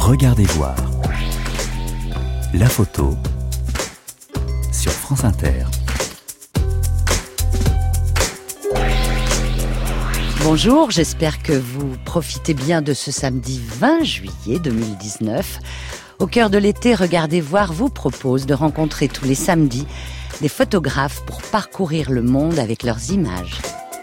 Regardez voir. La photo sur France Inter. Bonjour, j'espère que vous profitez bien de ce samedi 20 juillet 2019. Au cœur de l'été, Regardez voir vous propose de rencontrer tous les samedis des photographes pour parcourir le monde avec leurs images.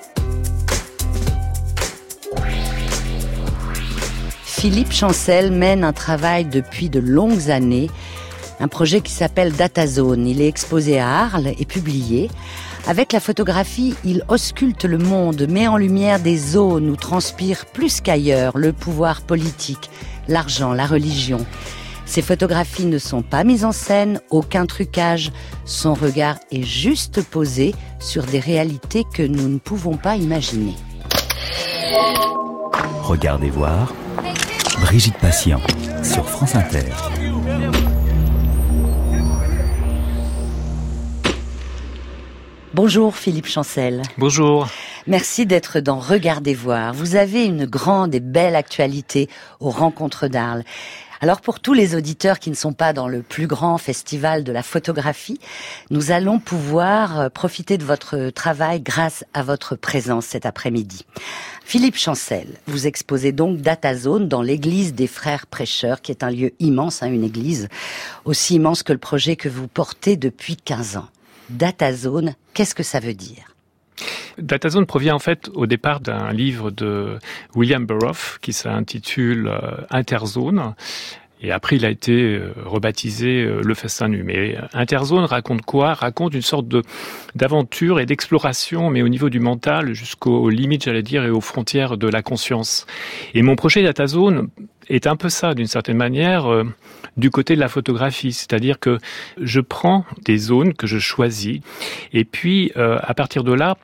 Philippe Chancel mène un travail depuis de longues années, un projet qui s'appelle DataZone. Il est exposé à Arles et publié. Avec la photographie, il ausculte le monde, met en lumière des zones où transpire plus qu'ailleurs le pouvoir politique, l'argent, la religion. Ces photographies ne sont pas mises en scène, aucun trucage. Son regard est juste posé sur des réalités que nous ne pouvons pas imaginer. Regardez voir. Brigitte Patient sur France Inter. Bonjour Philippe Chancel. Bonjour. Merci d'être dans Regardez voir. Vous avez une grande et belle actualité aux Rencontres d'Arles. Alors pour tous les auditeurs qui ne sont pas dans le plus grand festival de la photographie, nous allons pouvoir profiter de votre travail grâce à votre présence cet après-midi. Philippe Chancel, vous exposez donc DataZone dans l'église des Frères Prêcheurs, qui est un lieu immense, une église aussi immense que le projet que vous portez depuis 15 ans. DataZone, qu'est-ce que ça veut dire ? DataZone provient en fait au départ d'un livre de William Burroughs qui s'intitule Interzone. Et après, il a été rebaptisé Le Festin Nu. Mais Interzone raconte quoi ? Raconte une sorte d'aventure et d'exploration, mais au niveau du mental, jusqu'aux limites, j'allais dire, et aux frontières de la conscience. Et mon projet DataZone est un peu ça, d'une certaine manière, du côté de la photographie. C'est-à-dire que je prends des zones que je choisis, et puis, à partir de là,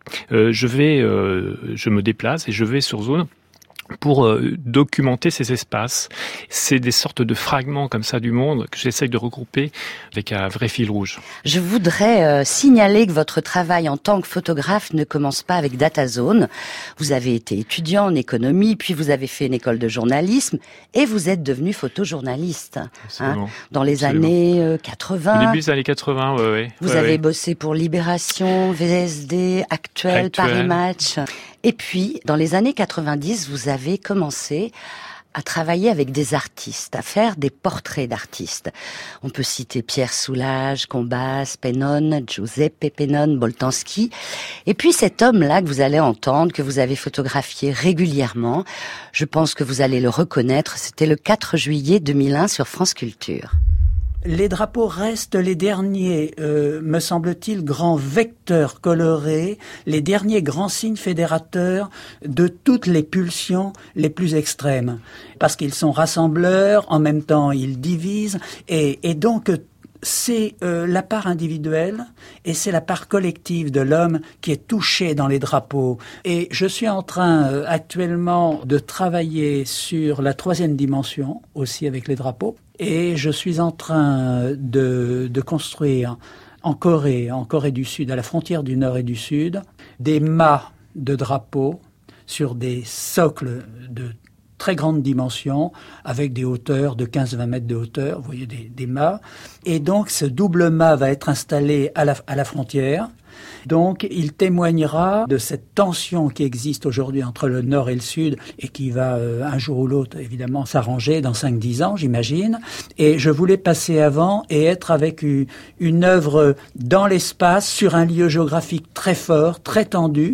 je me déplace et je vais sur zone pour documenter ces espaces. C'est des sortes de fragments comme ça du monde que j'essaye de regrouper avec un vrai fil rouge. Je voudrais signaler que votre travail en tant que photographe ne commence pas avec DataZone. Vous avez été étudiant en économie, puis vous avez fait une école de journalisme et vous êtes devenu photojournaliste dans les années 80. Au début des années 80, oui. Vous avez bossé pour Libération, VSD, Actuel, Paris Match. Et puis, dans les années 90, vous avez commencé à travailler avec des artistes, à faire des portraits d'artistes. On peut citer Pierre Soulages, Combas, Pennone, Giuseppe Pennone, Boltanski. Et puis cet homme-là que vous allez entendre, que vous avez photographié régulièrement, je pense que vous allez le reconnaître, c'était le 4 juillet 2001 sur France Culture. Les drapeaux restent les derniers, me semble-t-il, grands vecteurs colorés, les derniers grands signes fédérateurs de toutes les pulsions les plus extrêmes. Parce qu'ils sont rassembleurs, en même temps ils divisent, et donc c'est la part individuelle et c'est la part collective de l'homme qui est touchée dans les drapeaux. Et je suis en train actuellement de travailler sur la 3e dimension, aussi avec les drapeaux. Et je suis en train de construire en Corée du Sud, à la frontière du Nord et du Sud, des mâts de drapeaux sur des socles de très grande dimension, avec des hauteurs de 15-20 mètres de hauteur, vous voyez des mâts. Et donc ce double mât va être installé à la frontière. Donc il témoignera de cette tension qui existe aujourd'hui entre le Nord et le Sud et qui va un jour ou l'autre évidemment s'arranger dans 5-10 ans, j'imagine. Et je voulais passer avant et être avec une œuvre dans l'espace sur un lieu géographique très fort, très tendu.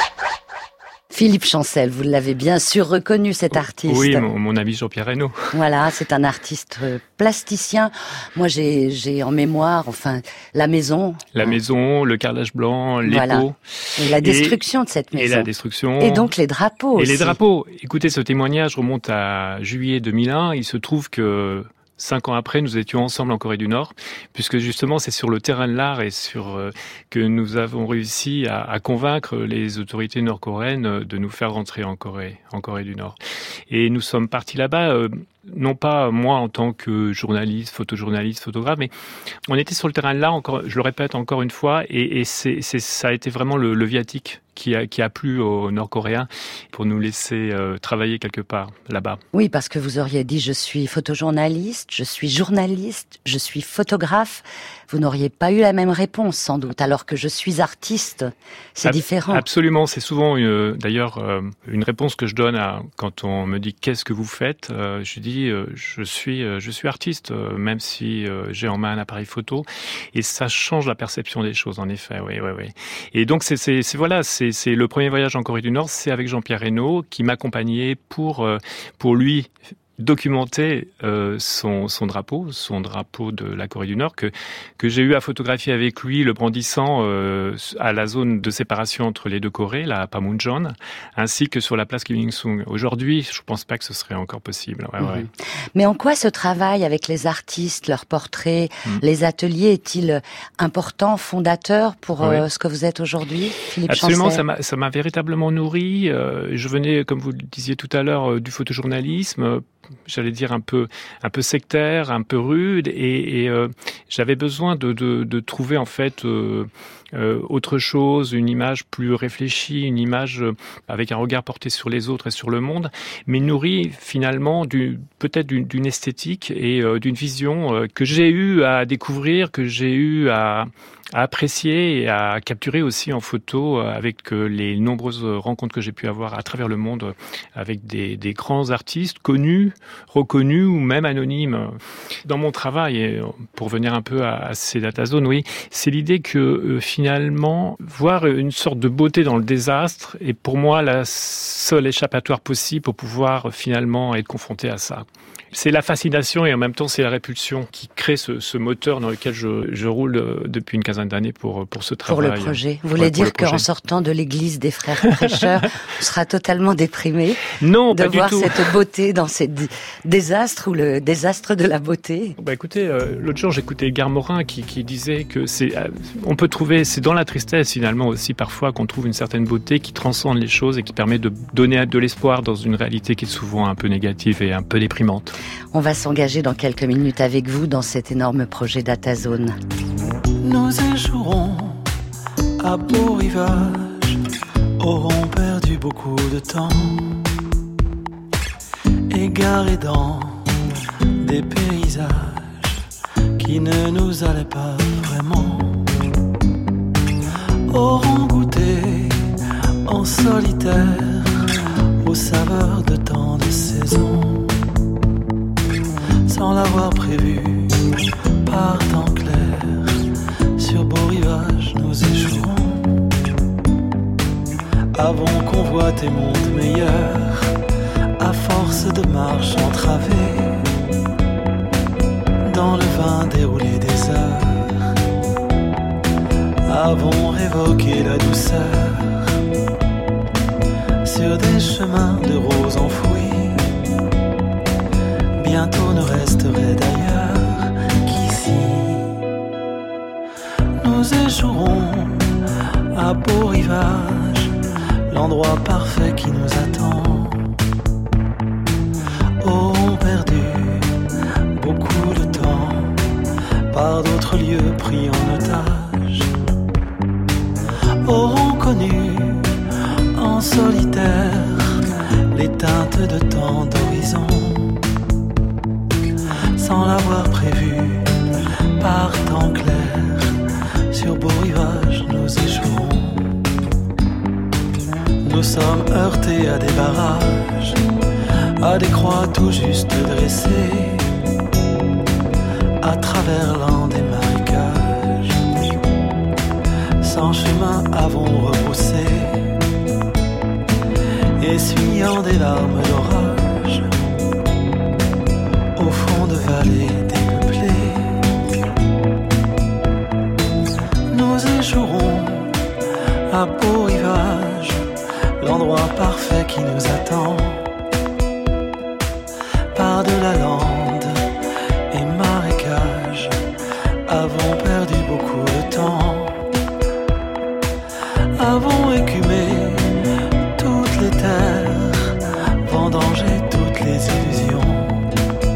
Philippe Chancel, vous l'avez bien sûr reconnu, cet artiste. Oui, mon ami Jean-Pierre Reynaud. Voilà, c'est un artiste plasticien. Moi, j'ai en mémoire, la maison. La maison, le carrelage blanc, les pots. Et la destruction de cette maison. Et la destruction. Et donc les drapeaux aussi. Et les drapeaux. Écoutez, ce témoignage remonte à juillet 2001. Il se trouve que 5 ans après, nous étions ensemble en Corée du Nord, puisque justement c'est sur le terrain de l'art et que nous avons réussi à convaincre les autorités nord-coréennes de nous faire rentrer en Corée du Nord. Et nous sommes partis là-bas non pas moi en tant que journaliste, photographe, mais on était sur le terrain là, encore, je le répète encore une fois, et ça a été vraiment le viatique qui a plu aux Nord-Coréens pour nous laisser travailler quelque part là-bas. Oui, parce que vous auriez dit je suis photojournaliste, je suis journaliste, je suis photographe. Vous n'auriez pas eu la même réponse sans doute, alors que je suis artiste. C'est différent. Absolument, c'est souvent d'ailleurs une réponse que je donne quand on me dit qu'est-ce que vous faites. Je dis je suis artiste, même si j'ai en main un appareil photo, et ça change la perception des choses en effet. Oui. Et donc c'est le premier voyage en Corée du Nord, c'est avec Jean-Pierre Reynaud qui m'accompagnait pour lui documenter son drapeau de la Corée du Nord que j'ai eu à photographier avec lui, le brandissant à la zone de séparation entre les deux Corées, la Panmunjom, ainsi que sur la place Kim Il-sung. Aujourd'hui, je pense pas que ce serait encore possible. Ouais. Mais en quoi ce travail avec les artistes, leurs portraits, les ateliers est-il important, fondateur pour ce que vous êtes aujourd'hui, Philippe Chancel ? Absolument, ça m'a véritablement nourri. Je venais, comme vous le disiez tout à l'heure, du photojournalisme, j'allais dire un peu sectaire, un peu rude, et j'avais besoin de trouver en fait autre chose, une image plus réfléchie, une image avec un regard porté sur les autres et sur le monde, mais nourrie finalement peut-être d'une esthétique et d'une vision que j'ai eu à découvrir, que j'ai eu à apprécier et à capturer aussi en photo avec les nombreuses rencontres que j'ai pu avoir à travers le monde avec des grands artistes connus, reconnus ou même anonymes. Dans mon travail, et pour venir un peu à ces data zones, oui, c'est l'idée que finalement, voir une sorte de beauté dans le désastre est pour moi la seule échappatoire possible pour pouvoir finalement être confronté à ça. C'est la fascination et en même temps c'est la répulsion qui crée ce moteur dans lequel je roule depuis une quinzaine d'années pour ce travail. Pour le projet. Vous voulez dire qu'en sortant de l'église des frères prêcheurs, on sera totalement déprimé de voir cette beauté dans ces désastres ou le désastre de la beauté? Écoutez, l'autre jour j'écoutais Gare Morin qui disait que on peut trouver, c'est dans la tristesse finalement aussi parfois qu'on trouve une certaine beauté qui transcende les choses et qui permet de donner de l'espoir dans une réalité qui est souvent un peu négative et un peu déprimante. On va s'engager dans quelques minutes avec vous dans cet énorme projet DataZone. Nous échouerons à Beau Rivage, auront perdu beaucoup de temps, égarés dans des paysages qui ne nous allaient pas vraiment, auront goûté en solitaire aux saveurs de tant de saisons. Sans l'avoir prévu, par temps clair, sur Beau Rivage nous échouerons. Avons convoité monde meilleur, à force de marche entravée, dans le vin déroulé des heures. Avons révoqué la douceur, sur des chemins de roses enfouis. Bientôt ne resterait d'ailleurs qu'ici. Nous échouerons à Beau Rivage, l'endroit parfait qui nous attend. Auront perdu beaucoup de temps par d'autres lieux pris en otage. Auront connu en solitaire les teintes de tant d'horizons. Sans l'avoir prévu, par temps clair, sur Beau Rivage nous échouerons. Nous sommes heurtés à des barrages, à des croix tout juste dressées, à travers l'an des marécages. Sans chemin avons rebroussé, essuyant des larmes d'orage, au fond de vallées dépeuplées. Nous échouerons à Beau Rivage, l'endroit parfait qui nous attend. Par de la lande et marécage, avons perdu beaucoup de temps. Avons écumé toutes les terres, vendangé toutes les illusions.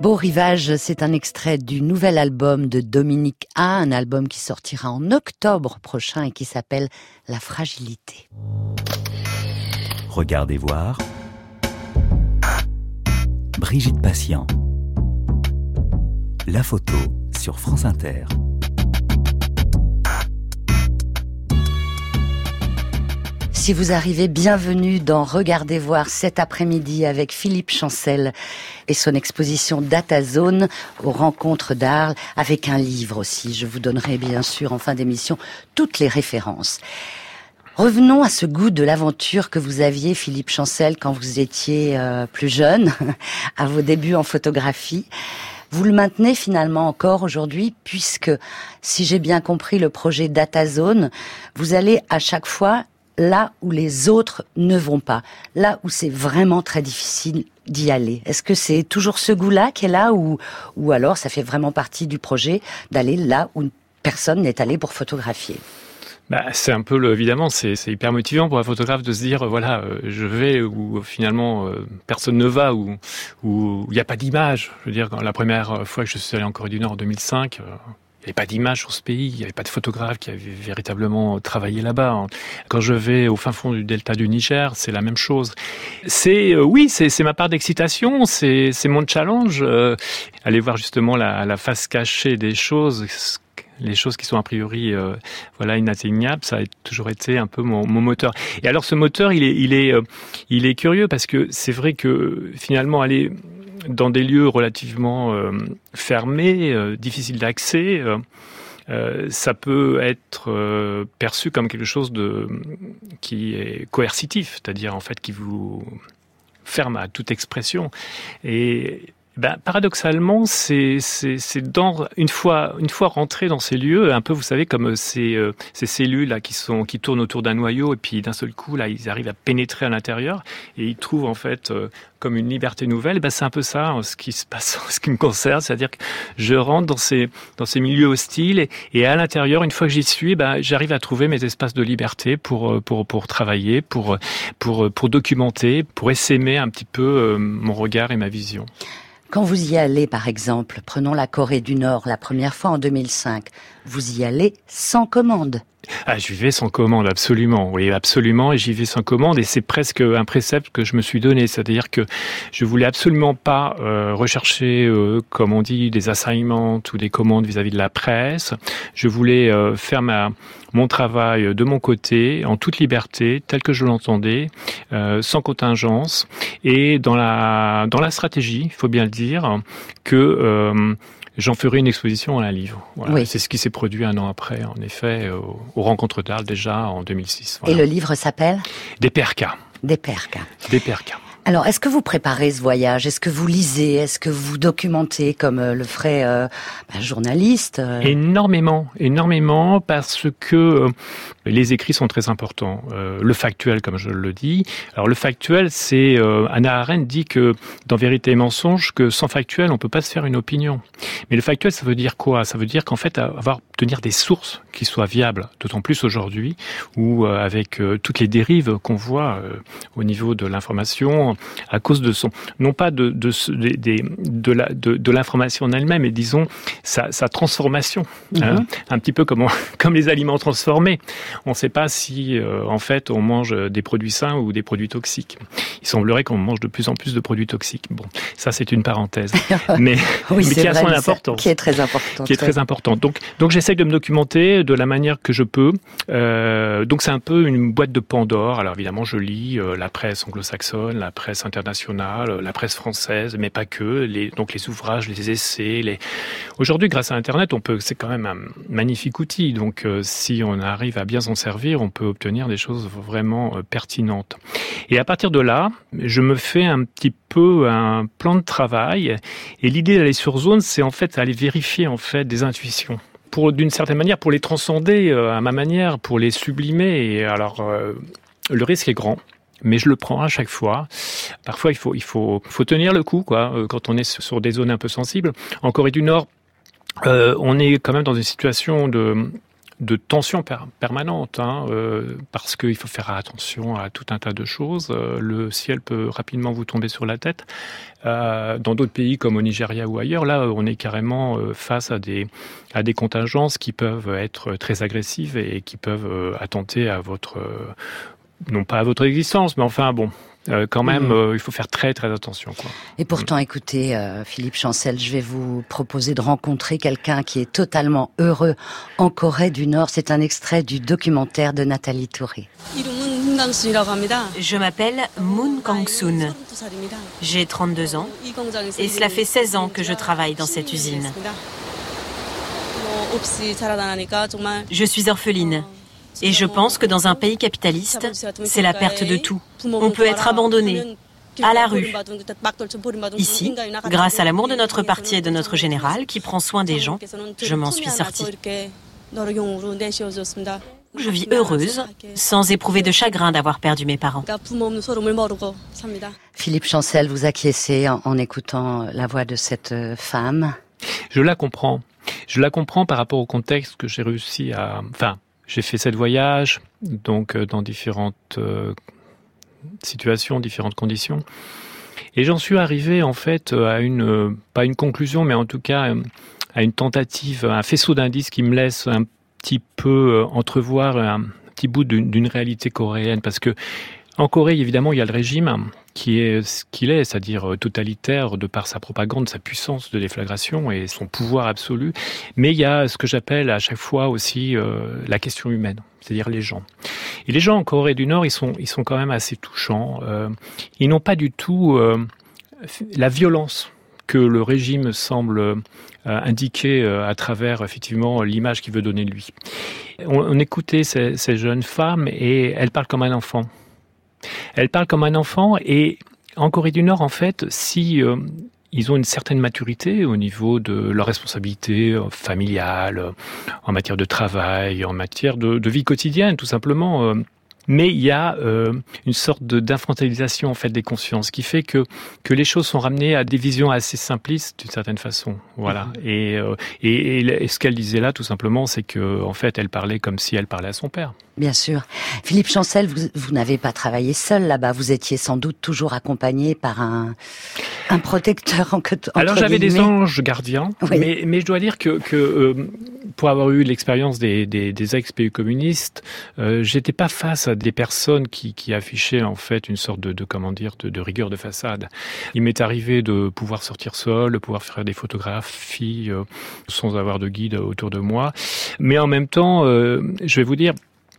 Beau Rivage, c'est un extrait du nouvel album de Dominique A, un album qui sortira en octobre prochain et qui s'appelle La Fragilité. Regardez voir. Brigitte Patient. La photo sur France Inter. Si vous arrivez, bienvenue dans Regardez voir cet après-midi avec Philippe Chancel et son exposition DataZone aux rencontres d'Arles, avec un livre aussi. Je vous donnerai bien sûr en fin d'émission toutes les références. Revenons à ce goût de l'aventure que vous aviez, Philippe Chancel, quand vous étiez plus jeune, à vos débuts en photographie. Vous le maintenez finalement encore aujourd'hui, puisque, si j'ai bien compris le projet DataZone, vous allez à chaque fois là où les autres ne vont pas, là où c'est vraiment très difficile d'y aller. Est-ce que c'est toujours ce goût-là qui est là, ou alors ça fait vraiment partie du projet d'aller là où personne n'est allé pour photographier? C'est un peu évidemment, c'est hyper motivant pour un photographe de se dire je vais où finalement personne ne va, où il n'y a pas d'image. Je veux dire, la première fois que je suis allé en Corée du Nord en 2005, il n'y avait pas d'image sur ce pays, il n'y avait pas de photographe qui avait véritablement travaillé là-bas. Quand je vais au fin fond du delta du Niger, c'est la même chose. C'est ma part d'excitation, c'est mon challenge. Aller voir justement la face cachée des choses, les choses qui sont a priori inatteignables, ça a toujours été un peu mon moteur. Et alors ce moteur, il est curieux parce que c'est vrai que finalement aller dans des lieux relativement fermés, difficiles d'accès, ça peut être perçu comme quelque chose qui est coercitif, c'est-à-dire en fait qui vous ferme à toute expression. Et paradoxalement, c'est une fois rentré dans ces lieux, un peu, vous savez, comme ces cellules là qui tournent autour d'un noyau, et puis d'un seul coup là, ils arrivent à pénétrer à l'intérieur et ils trouvent en fait comme une liberté nouvelle. C'est un peu ça ce qui se passe en ce qui me concerne, c'est-à-dire que je rentre dans ces milieux hostiles et à l'intérieur, une fois que j'y suis, j'arrive à trouver mes espaces de liberté pour travailler, pour documenter, pour essaimer un petit peu mon regard et ma vision. Quand vous y allez, par exemple, prenons la Corée du Nord, la première fois en 2005, vous y allez sans commande. J'y vais sans commande, absolument. Oui, absolument. Et j'y vais sans commande. Et c'est presque un précepte que je me suis donné. C'est-à-dire que je voulais absolument pas rechercher, comme on dit, des assignments ou des commandes vis-à-vis de la presse. Je voulais faire mon travail de mon côté, en toute liberté, tel que je l'entendais, sans contingence. Et dans la stratégie, il faut bien le dire, que j'en ferai une exposition à un livre. Voilà. Oui. C'est ce qui s'est produit un an après, en effet, aux rencontres d'Arles, déjà en 2006. Voilà. Et le livre s'appelle ? Des PRK. Des PRK. Des PRK. Alors, est-ce que vous préparez ce voyage ? Est-ce que vous lisez ? Est-ce que vous documentez comme le ferait un journaliste ? Énormément, parce que les écrits sont très importants. Le factuel, comme je le dis. Alors, le factuel, c'est... Hannah Arendt dit que, dans Vérité et mensonge, que sans factuel, on peut pas se faire une opinion. Mais le factuel, ça veut dire quoi ? Ça veut dire qu'en fait, obtenir des sources qui soient viables, d'autant plus aujourd'hui, où avec toutes les dérives qu'on voit au niveau de l'information, à cause de non pas de l'information en elle-même, mais disons sa transformation, un petit peu comme les aliments transformés. On ne sait pas si en fait on mange des produits sains ou des produits toxiques. Il semblerait qu'on mange de plus en plus de produits toxiques. Bon, ça c'est une parenthèse, mais qui a son importance, qui est très importante. Qui est très importante. Donc j'essaye de me documenter de la manière que je peux. Donc c'est un peu une boîte de Pandore. Alors évidemment je lis la presse anglo-saxonne, la presse internationale, la presse française, mais pas que, donc les ouvrages, les essais. Aujourd'hui, grâce à Internet, c'est quand même un magnifique outil. Donc, si on arrive à bien s'en servir, on peut obtenir des choses vraiment pertinentes. Et à partir de là, je me fais un petit peu un plan de travail. Et l'idée d'aller sur zone, c'est en fait aller vérifier en fait des intuitions. D'une certaine manière, pour les transcender à ma manière, pour les sublimer. Et alors, le risque est grand. Mais je le prends à chaque fois. Parfois, il faut tenir le coup, quoi, quand on est sur des zones un peu sensibles. En Corée du Nord, on est quand même dans une situation tension permanente, parce qu'il faut faire attention à tout un tas de choses. Le ciel peut rapidement vous tomber sur la tête. Dans d'autres pays comme au Nigeria ou ailleurs, là, on est carrément face à des contingences qui peuvent être très agressives et qui peuvent attenter à votre... non pas à votre existence, mais enfin bon... quand même, il faut faire très très attention, quoi. Et pourtant, écoutez, Philippe Chancel, je vais vous proposer de rencontrer quelqu'un qui est totalement heureux en Corée du Nord. C'est un extrait du documentaire de Nathalie Touré. Je m'appelle Moon Kang-soon. J'ai 32 ans et cela fait 16 ans que je travaille dans cette usine. Je suis orpheline. Et je pense que dans un pays capitaliste, c'est la perte de tout. On peut être abandonné, à la rue. Ici, grâce à l'amour de notre parti et de notre général qui prend soin des gens, je m'en suis sortie. Je vis heureuse, sans éprouver de chagrin d'avoir perdu mes parents. Philippe Chancel, vous acquiescez en écoutant la voix de cette femme. Je la comprends. Je la comprends par rapport au contexte que j'ai réussi à... Enfin, j'ai fait 7 voyages, donc dans différentes situations, différentes conditions. Et j'en suis arrivé en fait à pas une conclusion, mais en tout cas à une tentative, un faisceau d'indices qui me laisse un petit peu entrevoir un petit bout d'une réalité coréenne. Parce que en Corée, évidemment, il y a le régime qui est ce qu'il est, c'est-à-dire totalitaire de par sa propagande, sa puissance de déflagration et son pouvoir absolu. Mais il y a ce que j'appelle à chaque fois aussi la question humaine, c'est-à-dire les gens. Et les gens en Corée du Nord, ils sont quand même assez touchants. Ils n'ont pas du tout la violence que le régime semble indiquer à travers effectivement l'image qu'il veut donner de lui. On écoutait ces jeunes femmes et elles parlent comme un enfant. Elle parle comme un enfant et en Corée du Nord, en fait, si ils ont une certaine maturité au niveau de leur responsabilité familiale, en matière de travail, en matière de vie quotidienne, tout simplement. Mais il y a une sorte d'infantilisation en fait des consciences qui fait que les choses sont ramenées à des visions assez simplistes d'une certaine façon. Voilà. Et ce qu'elle disait là, tout simplement, c'est que en fait, elle parlait comme si elle parlait à son père. Bien sûr. Philippe Chancel, vous n'avez pas travaillé seul là-bas. Vous étiez sans doute toujours accompagné par un protecteur entre Alors j'avais guillemets. des anges gardiens, oui. mais je dois dire que pour avoir eu l'expérience des ex-pays communistes, j'étais pas face à des personnes qui affichaient en fait une sorte de rigueur de façade. Il m'est arrivé de pouvoir sortir seul, de pouvoir faire des photographies sans avoir de guide autour de moi. Mais en même temps, je vais vous dire,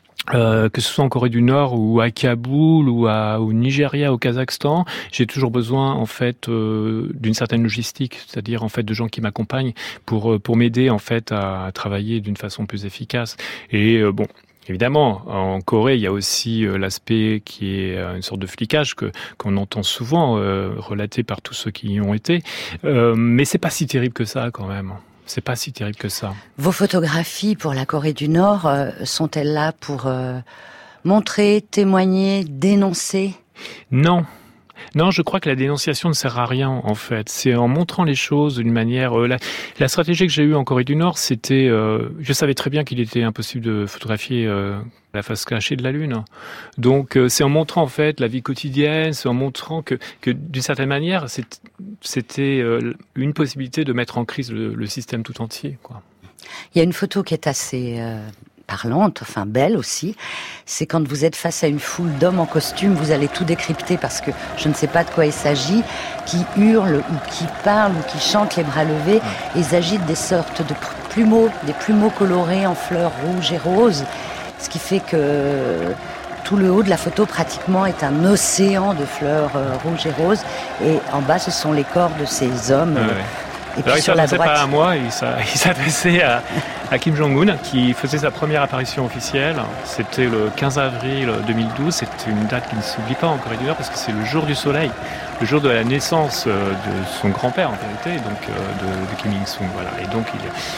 que ce soit en Corée du Nord ou à Kaboul ou au Nigeria, au Kazakhstan, j'ai toujours besoin en fait d'une certaine logistique, c'est-à-dire en fait de gens qui m'accompagnent pour m'aider en fait à travailler d'une façon plus efficace. Et bon. Évidemment, en Corée, il y a aussi l'aspect qui est une sorte de flicage qu'on entend souvent relaté par tous ceux qui y ont été, mais c'est pas si terrible que ça quand même. C'est pas si terrible que ça. Vos photographies pour la Corée du Nord sont-elles là pour montrer, témoigner, dénoncer ? Non. Non, je crois que la dénonciation ne sert à rien, en fait. C'est en montrant les choses d'une manière... La stratégie que j'ai eue en Corée du Nord, c'était... je savais très bien qu'il était impossible de photographier la face cachée de la Lune. Donc, c'est en montrant, en fait, la vie quotidienne, c'est en montrant que d'une certaine manière, c'était une possibilité de mettre en crise le système tout entier, quoi. Il y a une photo qui est assez... parlante, enfin belle aussi, c'est quand vous êtes face à une foule d'hommes en costume, vous allez tout décrypter parce que je ne sais pas de quoi il s'agit, qui hurlent ou qui parlent ou qui chantent les bras levés, et ils agitent des sortes de plumeaux, des plumeaux colorés en fleurs rouges et roses, ce qui fait que tout le haut de la photo pratiquement est un océan de fleurs rouges et roses, et en bas ce sont les corps de ces hommes. Et alors il ne s'adressait pas à moi, il s'adressait à Kim Jong-un qui faisait sa première apparition officielle. C'était le 15 avril 2012, c'est une date qui ne s'oublie pas en Corée du Nord parce que c'est le jour du soleil, le jour de la naissance de son grand-père en vérité, donc de Kim Il-sung. Voilà. Et donc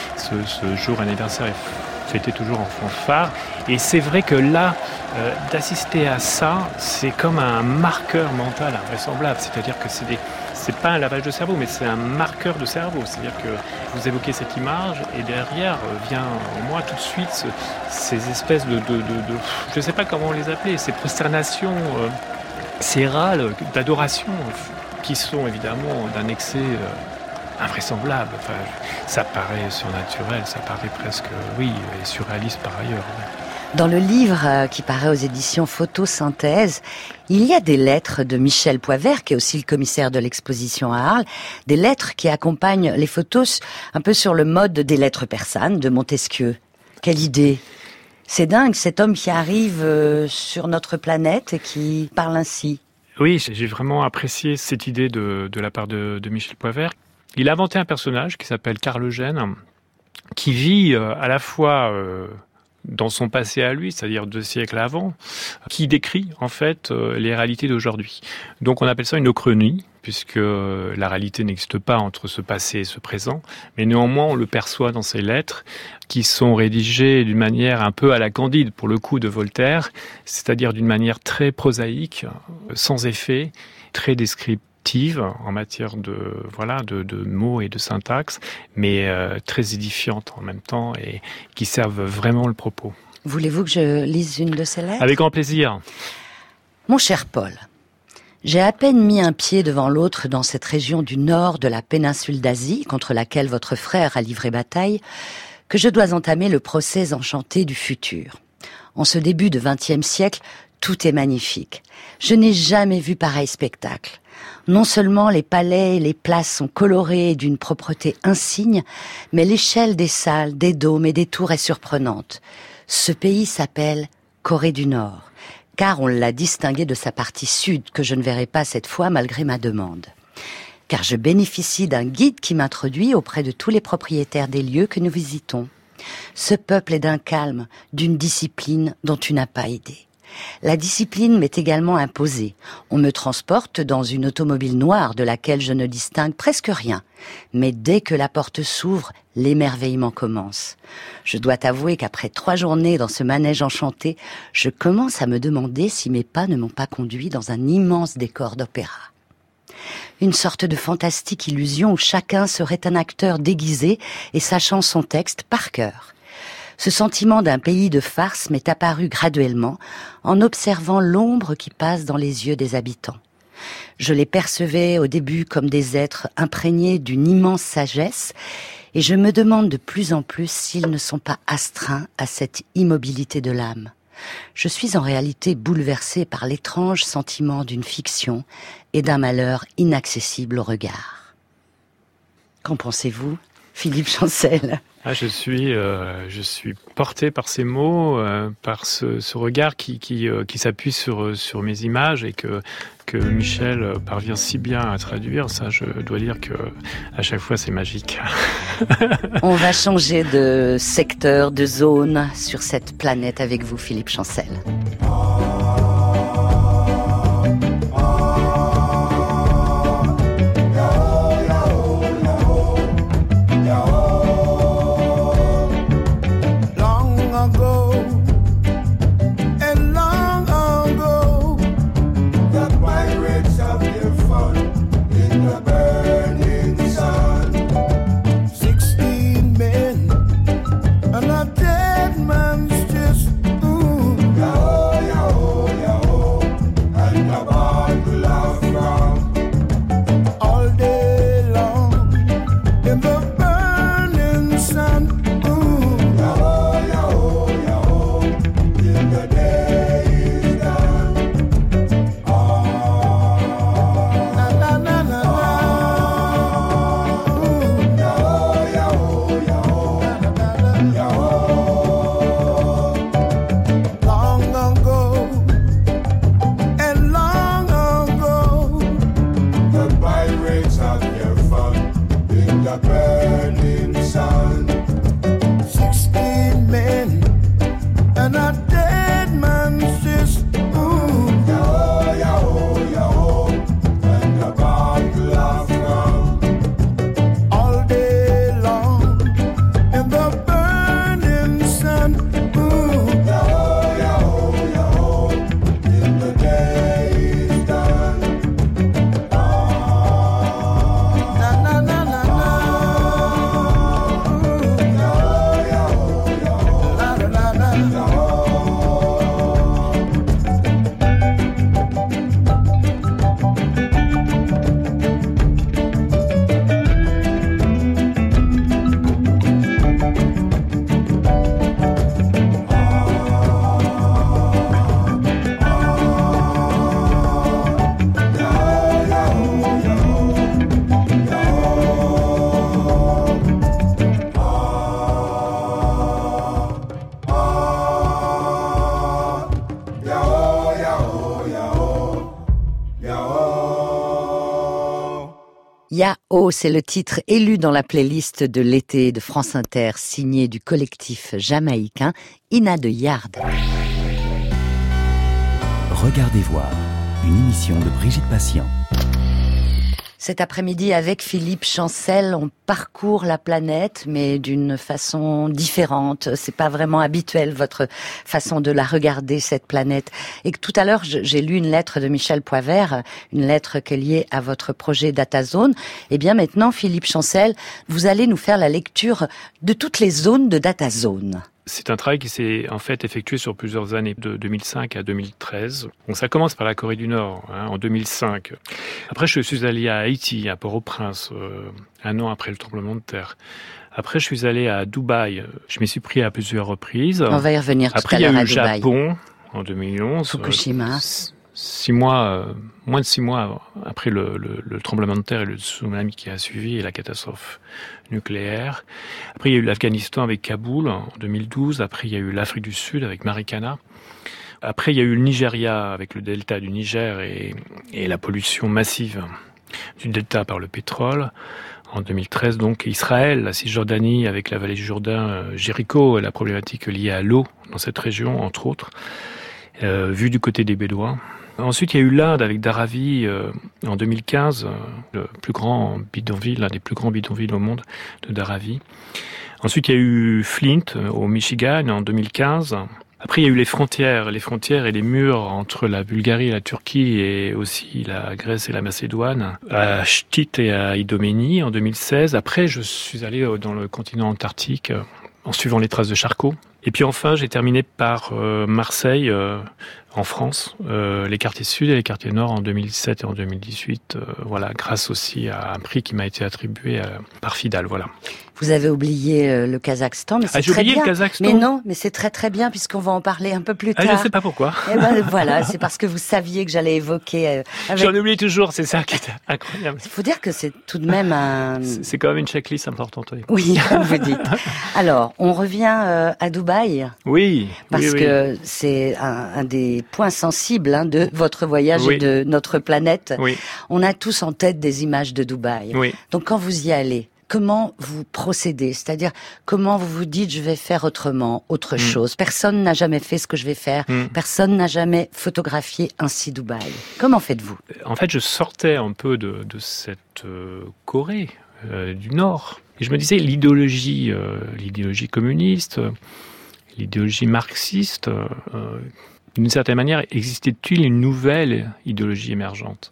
ce jour anniversaire est fêté toujours en fanfare. Et c'est vrai que là, d'assister à ça, c'est comme un marqueur mental invraisemblable. C'est-à-dire que c'est pas un lavage de cerveau, mais c'est un marqueur de cerveau. C'est-à-dire que vous évoquez cette image et derrière vient en moi tout de suite ces espèces de je sais pas comment les appeler, ces prosternations, ces râles d'adoration qui sont évidemment d'un excès invraisemblable. Enfin, ça paraît surnaturel, ça paraît presque, oui, et surréaliste par ailleurs. Dans le livre qui paraît aux éditions Photosynthèse, il y a des lettres de Michel Poivert, qui est aussi le commissaire de l'exposition à Arles, des lettres qui accompagnent les photos un peu sur le mode des lettres persanes de Montesquieu. Quelle idée! C'est dingue, cet homme qui arrive sur notre planète et qui parle ainsi. Oui, j'ai vraiment apprécié cette idée de la part de Michel Poivert. Il a inventé un personnage qui s'appelle Karl Eugène, qui vit à la fois dans son passé à lui, c'est-à-dire 2 siècles avant, qui décrit en fait les réalités d'aujourd'hui. Donc on appelle ça une uchronie, puisque la réalité n'existe pas entre ce passé et ce présent, mais néanmoins on le perçoit dans ses lettres, qui sont rédigées d'une manière un peu à la Candide, pour le coup, de Voltaire, c'est-à-dire d'une manière très prosaïque, sans effet, très descriptive en matière de mots et de syntaxe, mais très édifiante en même temps et qui servent vraiment le propos. Voulez-vous que je lise une de ces lettres ? Avec grand plaisir. Mon cher Paul, j'ai à peine mis un pied devant l'autre dans cette région du nord de la péninsule d'Asie, contre laquelle votre frère a livré bataille, que je dois entamer le procès enchanté du futur. En ce début de XXe siècle, tout est magnifique. Je n'ai jamais vu pareil spectacle. Non seulement les palais et les places sont colorés d'une propreté insigne, mais l'échelle des salles, des dômes et des tours est surprenante. Ce pays s'appelle Corée du Nord, car on l'a distingué de sa partie sud, que je ne verrai pas cette fois malgré ma demande. Car je bénéficie d'un guide qui m'introduit auprès de tous les propriétaires des lieux que nous visitons. Ce peuple est d'un calme, d'une discipline dont tu n'as pas idée. La discipline m'est également imposée. On me transporte dans une automobile noire de laquelle je ne distingue presque rien. Mais dès que la porte s'ouvre, l'émerveillement commence. Je dois t'avouer qu'après 3 journées dans ce manège enchanté, je commence à me demander si mes pas ne m'ont pas conduit dans un immense décor d'opéra. Une sorte de fantastique illusion où chacun serait un acteur déguisé et sachant son texte par cœur. Ce sentiment d'un pays de farce m'est apparu graduellement en observant l'ombre qui passe dans les yeux des habitants. Je les percevais au début comme des êtres imprégnés d'une immense sagesse et je me demande de plus en plus s'ils ne sont pas astreints à cette immobilité de l'âme. Je suis en réalité bouleversée par l'étrange sentiment d'une fiction et d'un malheur inaccessible au regard. Qu'en pensez-vous, Philippe Chancel ? Je suis porté par ces mots, par ce regard qui s'appuie sur mes images et que Michel parvient si bien à traduire. Ça, je dois dire que à chaque fois, c'est magique. On va changer de secteur, de zone sur cette planète avec vous, Philippe Chancel. Yahoo, c'est le titre élu dans la playlist de l'été de France Inter, signé du collectif jamaïcain Ina de Yard. Regardez voir, une émission de Brigitte Patient. Cet après-midi, avec Philippe Chancel, on parcourt la planète, mais d'une façon différente. C'est pas vraiment habituel, votre façon de la regarder, cette planète. Et que tout à l'heure, j'ai lu une lettre de Michel Poivert, une lettre qui est liée à votre projet DataZone. Et bien maintenant, Philippe Chancel, vous allez nous faire la lecture de toutes les zones de DataZone. C'est un travail qui s'est en fait effectué sur plusieurs années, de 2005 à 2013. Donc ça commence par la Corée du Nord, en 2005. Après, je suis allé à Haïti, à Port-au-Prince, un an après le tremblement de terre. Après, je suis allé à Dubaï. Je m'y suis pris à plusieurs reprises. On va y revenir tout après, à l'heure à Dubaï. Après, il y a eu le Japon, en 2011. Fukushima. 6 mois, moins de 6 mois après le tremblement de terre et le tsunami qui a suivi et la catastrophe nucléaire. Après, il y a eu l'Afghanistan avec Kaboul en 2012. Après, il y a eu l'Afrique du Sud avec Marikana. Après, il y a eu le Nigeria avec le delta du Niger et la pollution massive du delta par le pétrole. En 2013, donc, Israël, la Cisjordanie avec la vallée du Jourdain, Jéricho et la problématique liée à l'eau dans cette région, entre autres, vue du côté des Bédouins. Ensuite, il y a eu l'Inde avec Dharavi en 2015, le plus grand bidonville, l'un des plus grands bidonvilles au monde de Dharavi. Ensuite, il y a eu Flint au Michigan en 2015. Après, il y a eu les frontières et les murs entre la Bulgarie et la Turquie et aussi la Grèce et la Macédoine, à Chtit et à Idoménie en 2016. Après, je suis allé dans le continent antarctique en suivant les traces de Charcot. Et puis enfin, j'ai terminé par Marseille, en France, les quartiers sud et les quartiers nord en 2017 et en 2018. Voilà, grâce aussi à un prix qui m'a été attribué par Fidal. Voilà. Vous avez oublié le Kazakhstan, mais c'est j'ai très oublié bien. Le Kazakhstan. Mais non, mais c'est très très bien puisqu'on va en parler un peu plus tard. Je ne sais pas pourquoi. Eh ben voilà, c'est parce que vous saviez que j'allais évoquer. J'en oublie toujours, c'est ça qui est incroyable. Il faut dire que c'est tout de même un. C'est quand même une checklist importante. Oui, oui, comme vous dites. Alors, on revient à Dubaï. Oui. Parce que c'est un des points sensibles de votre voyage et de notre planète. Oui. On a tous en tête des images de Dubaï. Oui. Donc quand vous y allez, comment vous procédez? C'est-à-dire, comment vous vous dites, je vais faire autrement, autre chose. Personne n'a jamais fait ce que je vais faire. Personne n'a jamais photographié ainsi Dubaï. Comment faites-vous? En fait, je sortais un peu de cette Corée du Nord. Et je me disais, l'idéologie communiste, l'idéologie marxiste, d'une certaine manière, existait-il une nouvelle idéologie émergente?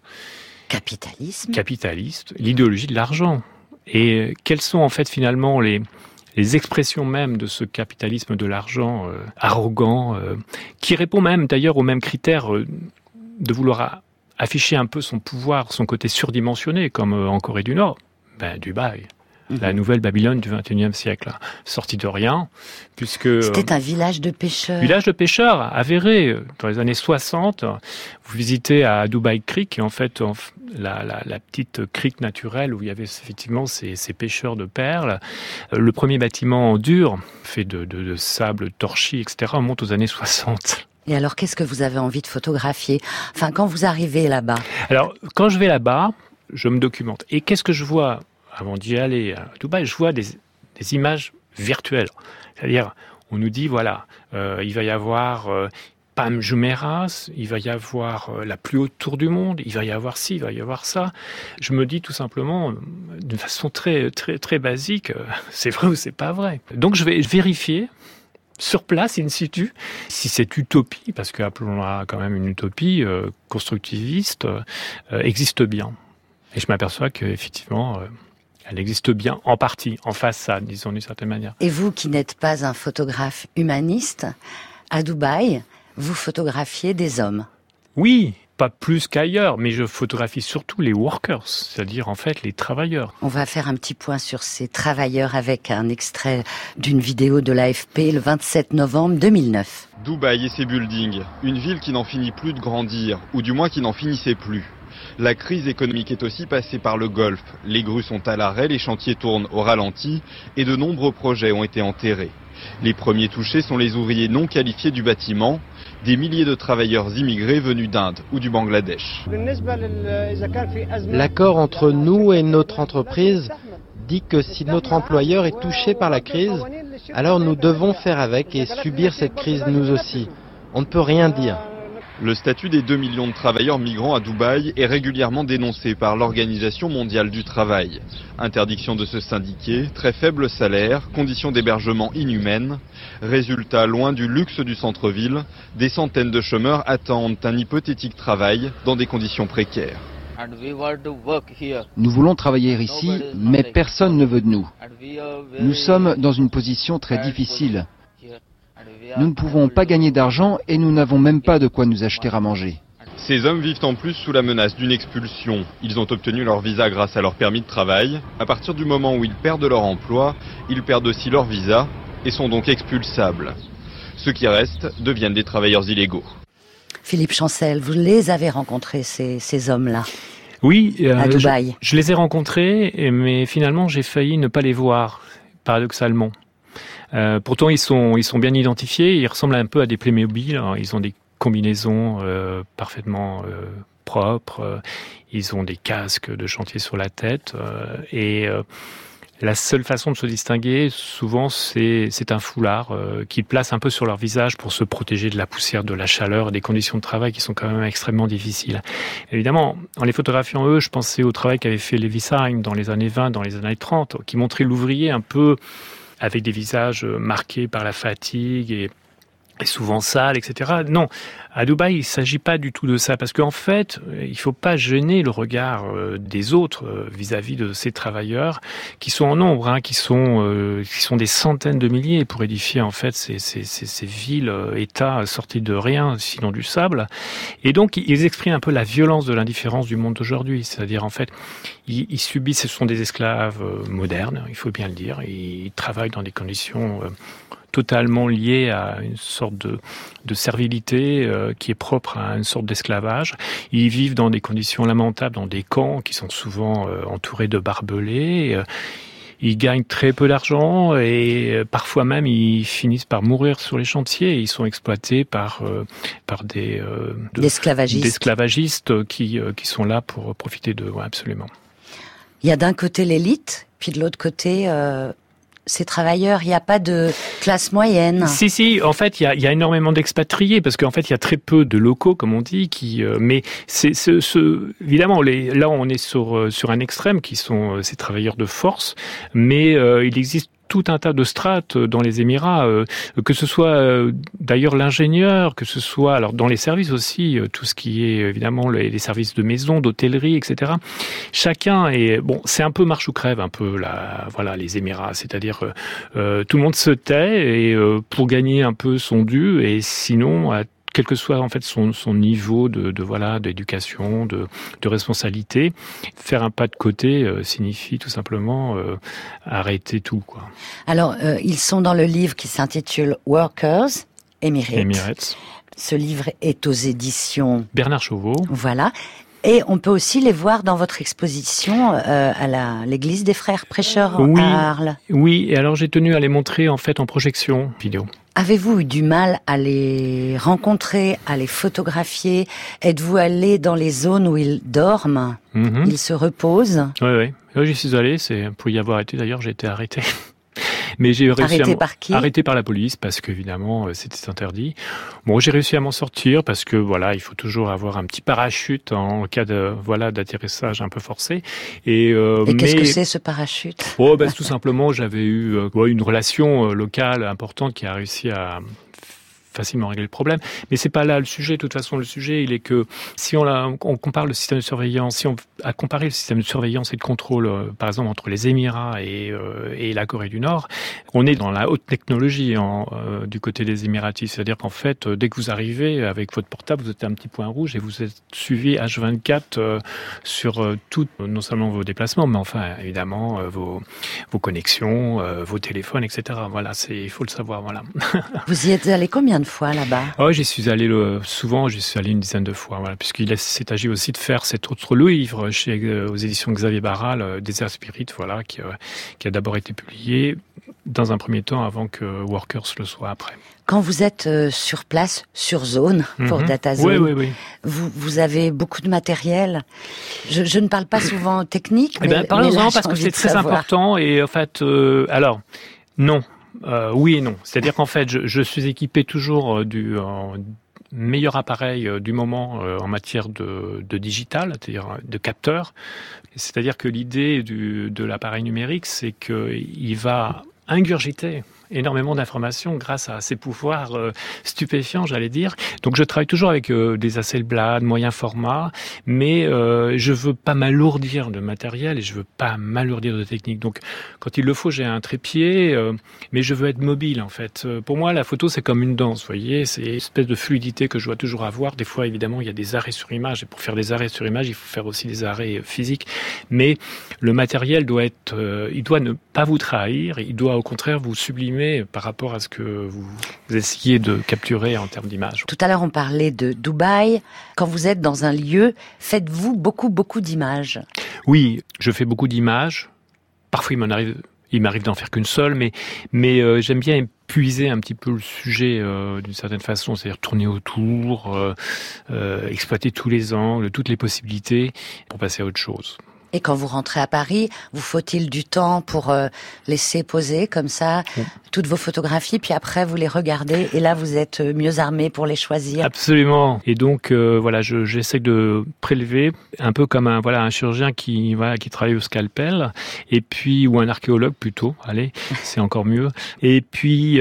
Capitaliste, l'idéologie de l'argent. Et quelles sont en fait finalement les expressions même de ce capitalisme de l'argent arrogant, qui répond même d'ailleurs aux mêmes critères de vouloir afficher un peu son pouvoir, son côté surdimensionné, comme en Corée du Nord, Dubaï. La nouvelle Babylone du XXIe siècle, sortie de rien, puisque... C'était un village de pêcheurs. Village de pêcheurs, avéré. Dans les années 60, vous visitez à Dubai Creek, et en fait, la petite crique naturelle où il y avait effectivement ces pêcheurs de perles. Le premier bâtiment en dur, fait de sable torchi, etc., remonte aux années 60. Et alors, qu'est-ce que vous avez envie de photographier? Enfin, quand vous arrivez là-bas. Alors, quand je vais là-bas, je me documente. Et qu'est-ce que je vois? Avant d'y aller à Dubaï, je vois des images virtuelles. C'est-à-dire, on nous dit, voilà, il va y avoir Palm Jumeirah, il va y avoir la plus haute tour du monde, il va y avoir ci, il va y avoir ça. Je me dis tout simplement, d'une façon très, très, très basique, c'est vrai ou c'est pas vrai. Donc je vais vérifier sur place, in situ, si cette utopie, parce que appelons-la quand même une utopie constructiviste, existe bien. Et je m'aperçois qu'effectivement... elle existe bien, en partie, en façade, disons d'une certaine manière. Et vous qui n'êtes pas un photographe humaniste, à Dubaï, vous photographiez des hommes? Oui, pas plus qu'ailleurs, mais je photographie surtout les workers, c'est-à-dire en fait les travailleurs. On va faire un petit point sur ces travailleurs avec un extrait d'une vidéo de l'AFP le 27 novembre 2009. Dubaï et ses buildings, une ville qui n'en finit plus de grandir, ou du moins qui n'en finissait plus. La crise économique est aussi passée par le Golfe. Les grues sont à l'arrêt, les chantiers tournent au ralenti et de nombreux projets ont été enterrés. Les premiers touchés sont les ouvriers non qualifiés du bâtiment. des milliers de travailleurs immigrés venus d'Inde ou du Bangladesh. L'accord entre nous et notre entreprise dit que si notre employeur est touché par la crise, alors nous devons faire avec et subir cette crise nous aussi. On ne peut rien dire. Le statut des 2 millions de travailleurs migrants à Dubaï est régulièrement dénoncé par l'Organisation mondiale du travail. Interdiction de se syndiquer, très faible salaire, conditions d'hébergement inhumaines. Résultat, loin du luxe du centre-ville, des centaines de chômeurs attendent un hypothétique travail dans des conditions précaires. Nous voulons travailler ici, mais personne ne veut de nous. Nous sommes dans une position très difficile. Nous ne pouvons pas gagner d'argent et nous n'avons même pas de quoi nous acheter à manger. Ces hommes vivent en plus sous la menace d'une expulsion. Ils ont obtenu leur visa grâce à leur permis de travail. À partir du moment où ils perdent leur emploi, ils perdent aussi leur visa et sont donc expulsables. Ceux qui restent deviennent des travailleurs illégaux. Philippe Chancel, vous les avez rencontrés, ces hommes-là? Oui, à Dubaï. Je les ai rencontrés, mais finalement j'ai failli ne pas les voir, paradoxalement. Pourtant ils sont bien identifiés, ils ressemblent un peu à des Playmobil, ils ont des combinaisons parfaitement propres, ils ont des casques de chantier sur la tête et la seule façon de se distinguer, souvent, c'est un foulard qu'ils placent un peu sur leur visage pour se protéger de la poussière, de la chaleur, des conditions de travail qui sont quand même extrêmement difficiles. Évidemment, en les photographiant eux, je pensais au travail qu'avait fait Levi Syme dans les années 20, dans les années 30, qui montrait l'ouvrier un peu avec des visages marqués par la fatigue et souvent sales, etc. Non, à Dubaï, il ne s'agit pas du tout de ça, parce qu'en fait, il ne faut pas gêner le regard des autres vis-à-vis de ces travailleurs qui sont en nombre, qui sont des centaines de milliers pour édifier en fait ces villes, États sortis de rien, sinon du sable. Et donc, ils expriment un peu la violence de l'indifférence du monde d'aujourd'hui, c'est-à-dire en fait, ils subissent, ce sont des esclaves modernes, il faut bien le dire, ils travaillent dans des conditions totalement lié à une sorte de servilité qui est propre à une sorte d'esclavage. Ils vivent dans des conditions lamentables, dans des camps qui sont souvent entourés de barbelés. Ils gagnent très peu d'argent et parfois même ils finissent par mourir sur les chantiers. Ils sont exploités par des esclavagistes qui sont là pour profiter d'eux. Ouais, absolument. Il y a d'un côté l'élite, puis de l'autre côté ces travailleurs, il n'y a pas de classe moyenne. Si, en fait, il y a énormément d'expatriés, parce qu'en fait, il y a très peu de locaux, comme on dit, mais évidemment, là, on est sur un extrême, qui sont ces travailleurs de force, mais il existe tout un tas de strates dans les Émirats, que ce soit d'ailleurs l'ingénieur, que ce soit alors dans les services aussi, tout ce qui est évidemment les services de maison, d'hôtellerie, etc. Chacun est c'est un peu marche ou crève, un peu les Émirats, c'est-à-dire tout le monde se tait et pour gagner un peu son dû, et sinon quel que soit en fait son niveau d'éducation, de responsabilité, faire un pas de côté signifie tout simplement arrêter tout, quoi. Alors ils sont dans le livre qui s'intitule Workers, Emirates. Ce livre est aux éditions Bernard Chauveau. Voilà. Et on peut aussi les voir dans votre exposition à l'église des Frères Prêcheurs à Arles. Oui, et alors j'ai tenu à les montrer en fait en projection vidéo. Avez-vous eu du mal à les rencontrer, à les photographier? Êtes-vous allé dans les zones où ils dorment? Ils se reposent? Oui, j'y suis allé. Pour y avoir été d'ailleurs, j'ai été arrêté. Mais j'ai réussi par qui? Arrêté par la police, parce qu'évidemment c'était interdit. Bon, j'ai réussi à m'en sortir parce que il faut toujours avoir un petit parachute en cas d'atterrissage un peu forcé. Et qu'est-ce que c'est ce parachute? Tout simplement, j'avais eu une relation locale importante qui a réussi à facilement régler le problème. Mais c'est pas là le sujet. De toute façon, le sujet, il est que si on compare le système de surveillance, si on a comparé le système de surveillance et de contrôle, par exemple, entre les Émirats et la Corée du Nord, on est dans la haute technologie du côté des Émiratis. C'est-à-dire qu'en fait, dès que vous arrivez avec votre portable, vous êtes un petit point rouge et vous êtes suivi H24 sur tout, non seulement vos déplacements, mais enfin, évidemment, vos connexions, vos téléphones, etc. Voilà, il faut le savoir, voilà. Vous y êtes allé combien de fois là-bas? J'y suis allé souvent, j'y suis allé une dizaine de fois, puisqu'il s'est agi aussi de faire cet autre livre aux éditions Xavier Barral, Desert Spirit, qui a d'abord été publié dans un premier temps avant que Workers le soit après. Quand vous êtes sur place, sur zone, pour DataZone, oui. Vous avez beaucoup de matériel. Je ne parle pas souvent technique, mais parlons-en parce que c'est très important. Et en fait, alors, non. Oui et non. C'est-à-dire qu'en fait, je suis équipé toujours du meilleur appareil du moment en matière de digital, c'est-à-dire de capteur. C'est-à-dire que l'idée de l'appareil numérique, c'est qu'il va ingurgiter énormément d'informations grâce à ses pouvoirs stupéfiants, j'allais dire. Donc je travaille toujours avec des Hasselblad, moyen format, mais je veux pas m'alourdir de matériel et je veux pas m'alourdir de technique. Donc quand il le faut, j'ai un trépied, mais je veux être mobile en fait. Pour moi, la photo, c'est comme une danse, vous voyez, c'est une espèce de fluidité que je dois toujours avoir. Des fois, évidemment, il y a des arrêts sur image, et pour faire des arrêts sur image, il faut faire aussi des arrêts physiques. Mais le matériel doit il doit ne pas vous trahir, il doit au contraire vous sublimer par rapport à ce que vous essayez de capturer en termes d'image. Tout à l'heure, on parlait de Dubaï. Quand vous êtes dans un lieu, faites-vous beaucoup d'images? Oui, je fais beaucoup d'images. Parfois, il m'arrive d'en faire qu'une seule, mais j'aime bien épuiser un petit peu le sujet d'une certaine façon, c'est-à-dire tourner autour, exploiter tous les angles, toutes les possibilités pour passer à autre chose. Et quand vous rentrez à Paris, vous faut-il du temps pour laisser poser comme ça toutes vos photographies, puis après vous les regardez et là vous êtes mieux armé pour les choisir? Absolument. Et donc voilà, j'essaie de prélever un peu comme un chirurgien qui travaille au scalpel, et puis ou un archéologue plutôt. Allez, c'est encore mieux. Et puis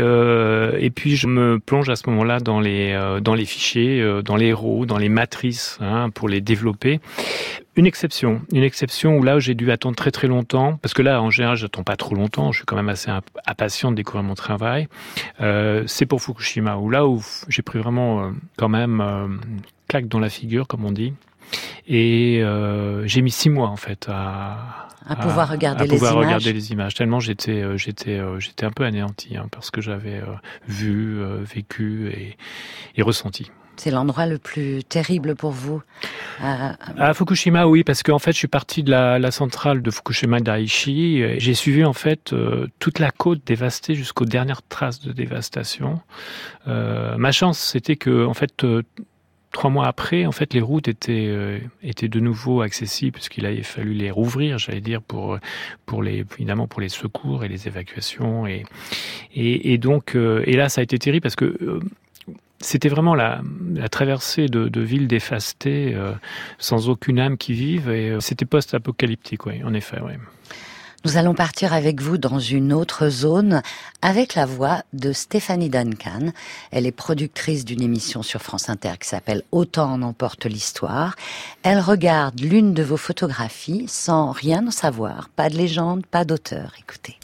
je me plonge à ce moment-là dans les fichiers, dans les RAW, dans les matrices pour les développer. Une exception où là j'ai dû attendre très très longtemps, parce que là en général j'attends pas trop longtemps, je suis quand même assez impatient de découvrir mon travail. C'est pour Fukushima, où j'ai pris vraiment quand même claque dans la figure, comme on dit, et j'ai mis 6 mois en fait à pouvoir regarder les images, tellement j'étais un peu anéanti parce que j'avais vu, vécu et ressenti. C'est l'endroit le plus terrible pour vous? À Fukushima, oui, parce qu'en fait, je suis parti de la centrale de Fukushima Daiichi. J'ai suivi en fait toute la côte dévastée jusqu'aux dernières traces de dévastation. Ma chance, c'était que en fait 3 mois après, en fait, les routes étaient de nouveau accessibles, puisqu'il avait fallu les rouvrir, j'allais dire, pour les secours et les évacuations. Et donc, là, ça a été terrible parce que c'était vraiment la traversée de villes dévastées, sans aucune âme qui vive, et c'était post-apocalyptique, oui, en effet, oui. Nous allons partir avec vous dans une autre zone, avec la voix de Stéphanie Duncan. Elle est productrice d'une émission sur France Inter qui s'appelle « Autant en emporte l'histoire ». Elle regarde l'une de vos photographies sans rien en savoir, pas de légende, pas d'auteur. Écoutez.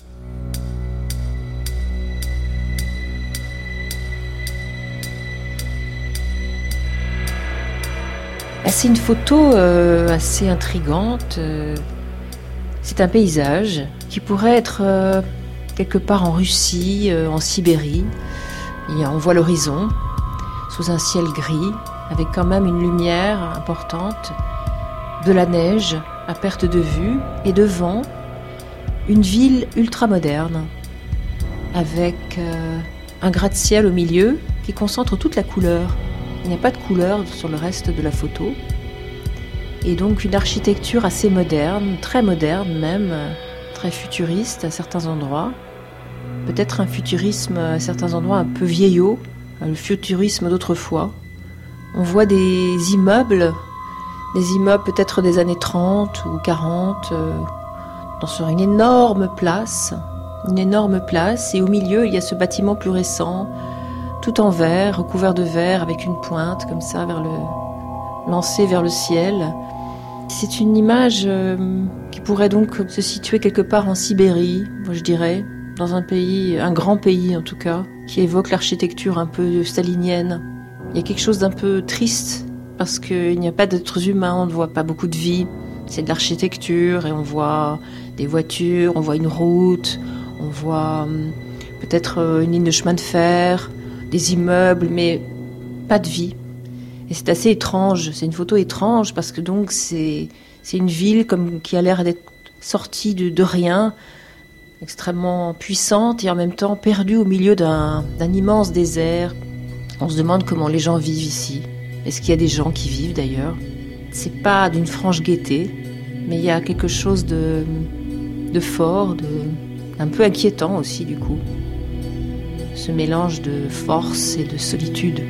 C'est une photo assez intrigante. C'est un paysage qui pourrait être quelque part en Russie, en Sibérie. On voit l'horizon sous un ciel gris, avec quand même une lumière importante, de la neige à perte de vue, et devant, une ville ultra-moderne, avec un gratte-ciel au milieu qui concentre toute la couleur. Il n'y a pas de couleur sur le reste de la photo. Et donc une architecture assez moderne, très moderne même, très futuriste à certains endroits. Peut-être un futurisme à certains endroits un peu vieillot, le futurisme d'autrefois. On voit des immeubles peut-être des années 30 ou 40, sur une énorme place, et au milieu il y a ce bâtiment plus récent, tout en verre, recouvert de verre, avec une pointe comme ça lancée vers le ciel. C'est une image qui pourrait donc se situer quelque part en Sibérie, moi je dirais, dans un grand pays en tout cas, qui évoque l'architecture un peu stalinienne. Il y a quelque chose d'un peu triste, parce qu'il n'y a pas d'êtres humains, on ne voit pas beaucoup de vie. C'est de l'architecture, et on voit des voitures, on voit une route, on voit peut-être une ligne de chemin de fer, des immeubles, mais pas de vie. Et c'est assez étrange, c'est une photo étrange, parce que donc c'est une ville qui a l'air d'être sortie de rien, extrêmement puissante et en même temps perdue au milieu d'un immense désert. On se demande comment les gens vivent ici. Est-ce qu'il y a des gens qui vivent d'ailleurs ? C'est pas d'une franche gaieté, mais il y a quelque chose de fort, un peu inquiétant aussi du coup. Ce mélange de force et de solitude.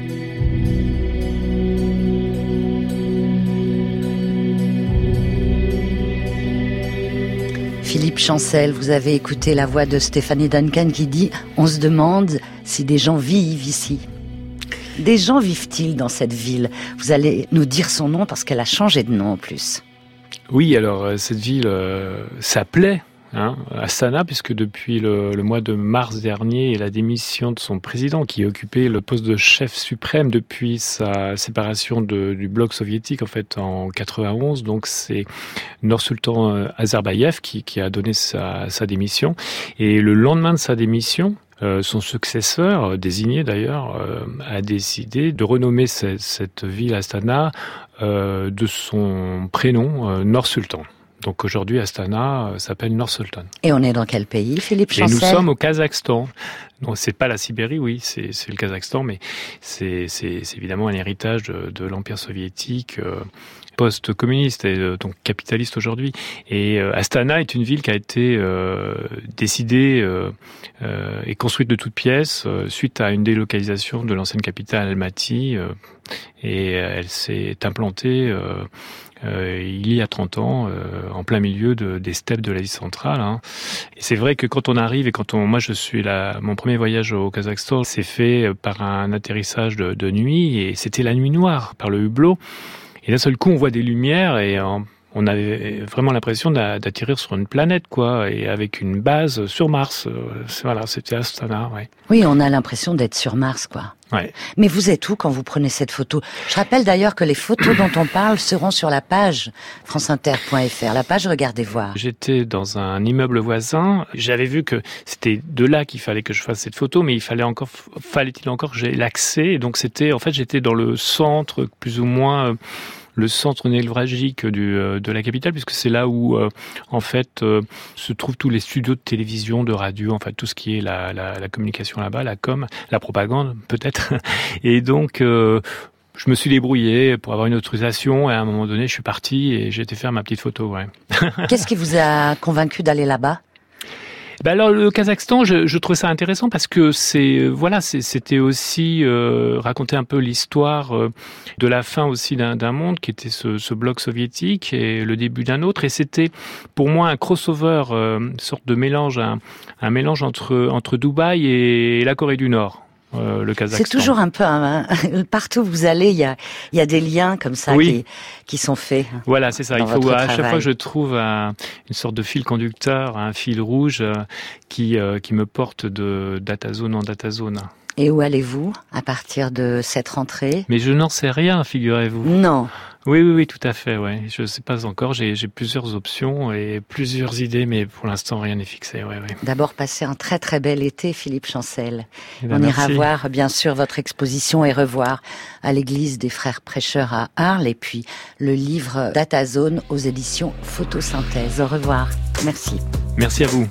Philippe Chancel, vous avez écouté la voix de Stéphanie Duncan qui dit « On se demande si des gens vivent ici ». Des gens vivent-ils dans cette ville ? Vous allez nous dire son nom parce qu'elle a changé de nom en plus. Oui, alors cette ville s'appelait Astana, puisque depuis le mois de mars dernier, la démission de son président, qui occupait le poste de chef suprême depuis sa séparation du bloc soviétique en fait en 91. Donc c'est Nursultan Nazarbayev qui a donné sa démission. Et le lendemain de sa démission, son successeur, désigné d'ailleurs, a décidé de renommer cette ville Astana de son prénom, Nursultan. Donc aujourd'hui, Astana s'appelle Nursultan. Et on est dans quel pays, Philippe Chancel ? Et nous sommes au Kazakhstan. Non, c'est pas la Sibérie, oui, c'est le Kazakhstan, mais c'est évidemment un héritage de l'Empire soviétique post-communiste et donc capitaliste aujourd'hui. Et Astana est une ville qui a été décidée et construite de toutes pièces suite à une délocalisation de l'ancienne capitale Almaty, et elle s'est implantée il y a 30 ans, en plein milieu des steppes de l'Asie centrale. Et c'est vrai que quand on arrive et moi je suis là, mon premier voyage au Kazakhstan s'est fait par un atterrissage de nuit, et c'était la nuit noire par le hublot. Et d'un seul coup, on voit des lumières et on avait vraiment l'impression d'atterrir sur une planète, quoi, et avec une base sur Mars. Voilà, c'était Astana, ouais. Oui, on a l'impression d'être sur Mars, quoi. Ouais. Mais vous êtes où quand vous prenez cette photo ? Je rappelle d'ailleurs que les photos dont on parle seront sur la page franceinter.fr, la page Regardez voir. J'étais dans un immeuble voisin, j'avais vu que c'était de là qu'il fallait que je fasse cette photo, mais fallait-il encore que j'aie l'accès, et donc j'étais dans le centre, plus ou moins le centre névralgique de la capitale, puisque c'est là où se trouvent tous les studios de télévision, de radio, en fait tout ce qui est la communication là-bas, la com, la propagande peut-être. Et donc je me suis débrouillé pour avoir une autorisation, et à un moment donné je suis parti et j'ai été faire ma petite photo. Ouais. Qu'est-ce qui vous a convaincu d'aller là-bas ? Alors le Kazakhstan, je trouvais ça intéressant parce que c'était aussi raconter un peu l'histoire de la fin aussi d'un monde qui était ce bloc soviétique et le début d'un autre, et c'était pour moi un crossover, une sorte de mélange, un mélange entre Dubaï et la Corée du Nord. Le Kazakhstan. C'est toujours un peu partout où vous allez, il y a des liens comme ça qui sont faits. Voilà, c'est ça. Il faut à chaque fois que je trouve une sorte de fil conducteur, un fil rouge qui me porte de datazone en datazone. Et où allez-vous à partir de cette rentrée ? Mais je n'en sais rien, figurez-vous. Non. Oui, tout à fait, ouais. Je ne sais pas encore, j'ai plusieurs options et plusieurs idées, mais pour l'instant, rien n'est fixé, ouais. D'abord, passez un très très bel été, Philippe Chancel. On ira voir, bien sûr, votre exposition et revoir à l'église des Frères Prêcheurs à Arles, et puis le livre Datazone aux éditions Photosynthèse. Au revoir. Merci. Merci à vous.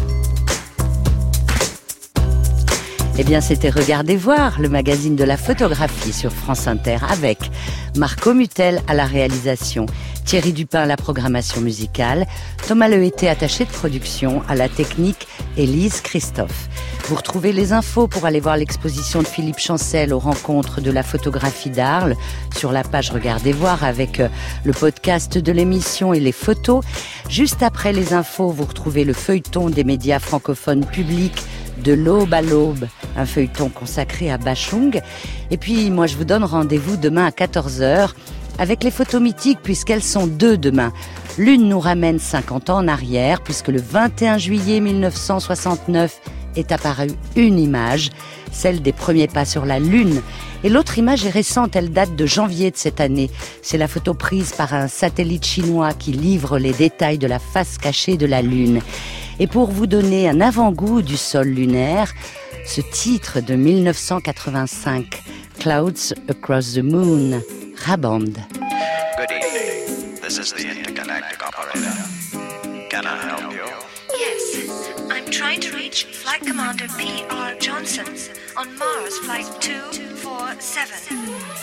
Eh bien, c'était Regardez voir, le magazine de la photographie sur France Inter, avec Marco Mutel à la réalisation, Thierry Dupin à la programmation musicale, Thomas Lehété attaché de production, à la technique, Élise Christophe. Vous retrouvez les infos pour aller voir l'exposition de Philippe Chancel aux rencontres de la photographie d'Arles sur la page Regardez voir, avec le podcast de l'émission et les photos. Juste après les infos, vous retrouvez le feuilleton des médias francophones publics de l'aube à l'aube, un feuilleton consacré à Bachung. Et puis, moi, je vous donne rendez-vous demain à 14h avec les photos mythiques, puisqu'elles sont deux demain. L'une nous ramène 50 ans en arrière, puisque le 21 juillet 1969 est apparue une image, celle des premiers pas sur la Lune. Et l'autre image est récente, elle date de janvier de cette année. C'est la photo prise par un satellite chinois qui livre les détails de la face cachée de la Lune. Et pour vous donner un avant-goût du sol lunaire, ce titre de 1985, Clouds Across the Moon, Raband. Good evening. This is the intergalactic operator. Can I help you? Yes, I'm trying to reach Flight Commander P.R. Johnson on Mars Flight 247.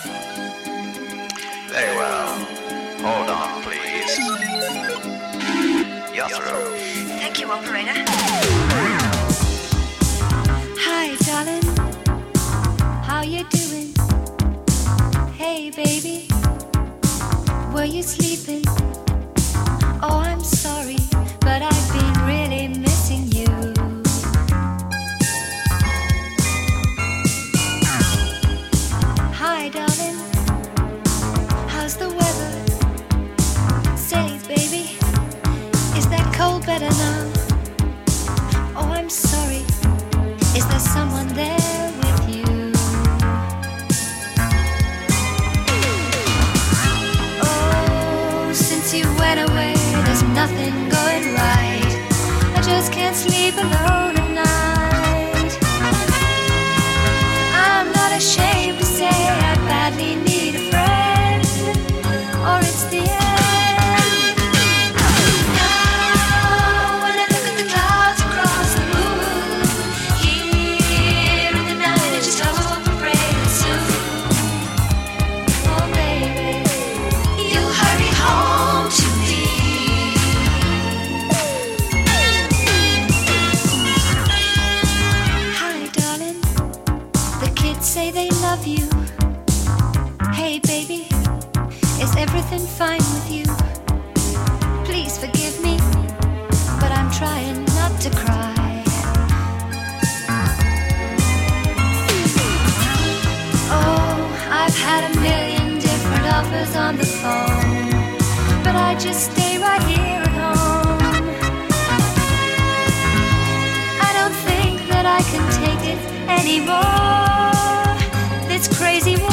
Very well. Hold on, please. You're through. Thank you, operator. Hi, darling. How you doing? Hey, baby. Were you sleeping? Oh, I'm sorry, but I've been really missing you. Hi, darling. How's the weather? Say, baby, is that cold better now? Oh, I'm sorry. Is there someone there with you? Oh, since you went away, there's nothing going right. I just can't sleep alone at night. I'm not ashamed to say I badly need a friend, or it's the end. Now when I look at the clouds across the moon, here in the night I just hope and pray that soon, oh baby, you'll hurry home to me. Hi, darling. The kids say they love you. Hey, baby, is everything fine with you? Please forgive me, but I'm trying not to cry. Oh, I've had a million different offers on the phone, but I just stay right here at home. I don't think that I can take it anymore, this crazy war.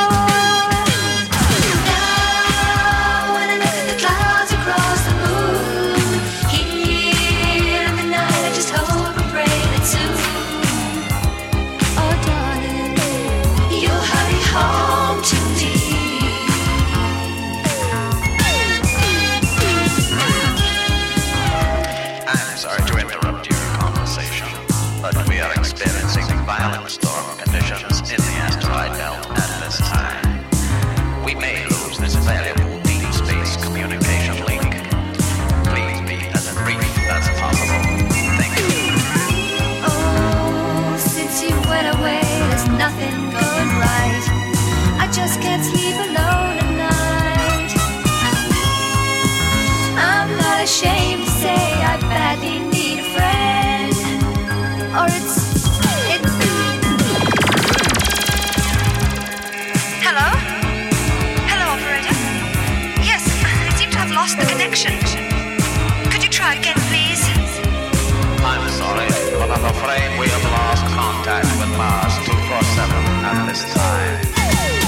Now when I look at the clouds across the moon, here in the night I just hope and pray that soon, oh darling, you'll hurry home to me. I'm sorry to interrupt your conversation, but we are experiencing violent storm conditions in the asteroid belt at this time. We may lose this valuable deep space communication link. Please be as brief as possible. Thank you. Oh, since you went away, there's nothing going right. I just can't sleep alone at night. I'm not ashamed to say I badly need a friend, or it's Hello? Hello, operator? Yes, I seem to have lost the connection. Could you try again, please? I'm sorry, but I'm afraid we have lost contact with Mars 247 at this time.